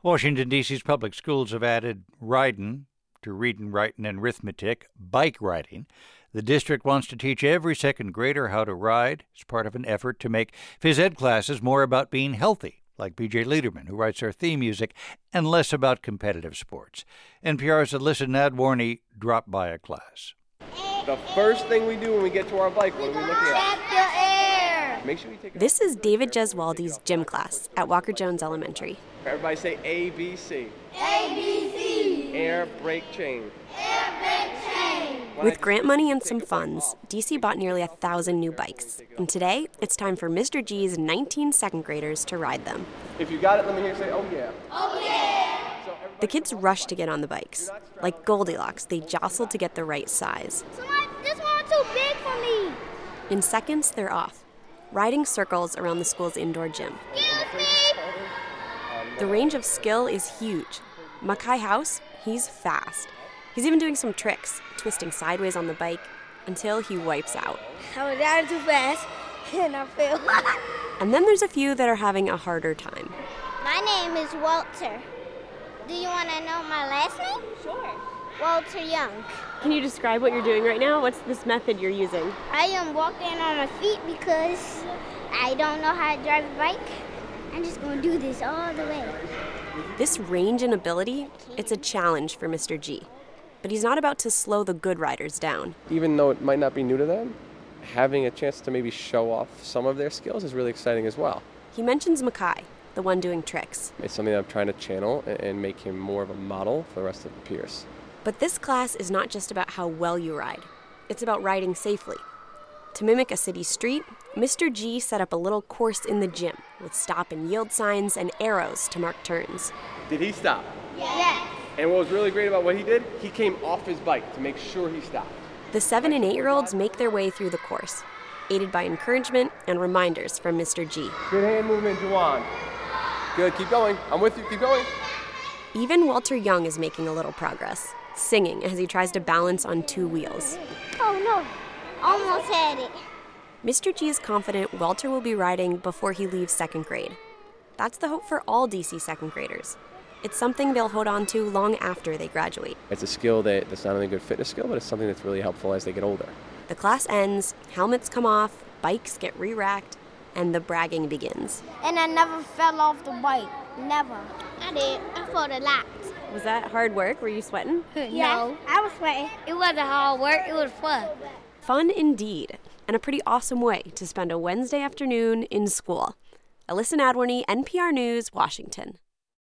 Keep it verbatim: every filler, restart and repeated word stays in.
Washington, D C's public schools have added ridin' to readin', writin', and arithmetic, bike riding. The district wants to teach every second grader how to ride as part of an effort to make phys ed classes more about being healthy, like B J Liederman, who writes our theme music, and less about competitive sports. N P R's Alyssa Nadworny dropped by a class. The first thing we do when we get to our bike, what are we looking at? Check the air. Make sure we take a... This is David Gesualdi's gym class at Walker Jones Elementary. Everybody say A, B, C. A, B, C. Air, brake, chain. Air, brake, chain. With grant money and some funds, D C bought nearly a thousand new bikes. And today, it's time for Mister G's nineteen second graders to ride them. If you got it, let me hear you say, oh yeah. Oh, yeah. The kids rush to get on the bikes. Like Goldilocks, they jostle to get the right size. Someone, this one's too big for me. In seconds, they're off, riding circles around the school's indoor gym. Excuse me. The range of skill is huge. Makai House, he's fast. He's even doing some tricks, twisting sideways on the bike until he wipes out. I was down too fast, and I fell. And then there's a few that are having a harder time. My name is Walter. Do you want to know my last name? Sure. Walter Young. Can you describe what you're doing right now? What's this method you're using? I am walking on my feet because I don't know how to drive a bike. I'm just going to do this all the way. This range and ability, it's a challenge for Mister G. But he's not about to slow the good riders down. Even though it might not be new to them, having a chance to maybe show off some of their skills is really exciting as well. He mentions Makai, the one doing tricks. It's something that I'm trying to channel and make him more of a model for the rest of the peers. But this class is not just about how well you ride. It's about riding safely. To mimic a city street, Mister G set up a little course in the gym with stop and yield signs and arrows to mark turns. Did he stop? Yes. And what was really great about what he did, he came off his bike to make sure he stopped. The seven and eight-year-olds make their way through the course, aided by encouragement and reminders from Mister G. Good hand movement, Juwan. Good, keep going. I'm with you, keep going. Even Walter Young is making a little progress, singing as he tries to balance on two wheels. Oh, no. Almost had it. Mister G is confident Walter will be riding before he leaves second grade. That's the hope for all D C second graders. It's something they'll hold on to long after they graduate. It's a skill that, that's not only a good fitness skill, but it's something that's really helpful as they get older. The class ends, helmets come off, bikes get re-racked, and the bragging begins. And I never fell off the bike. Never. I did. I fought a lot. Was that hard work? Were you sweating? No. I was sweating. It wasn't hard work. It was fun. Fun indeed, and a pretty awesome way to spend a Wednesday afternoon in school. Alyssa Nadworny, N P R News, Washington.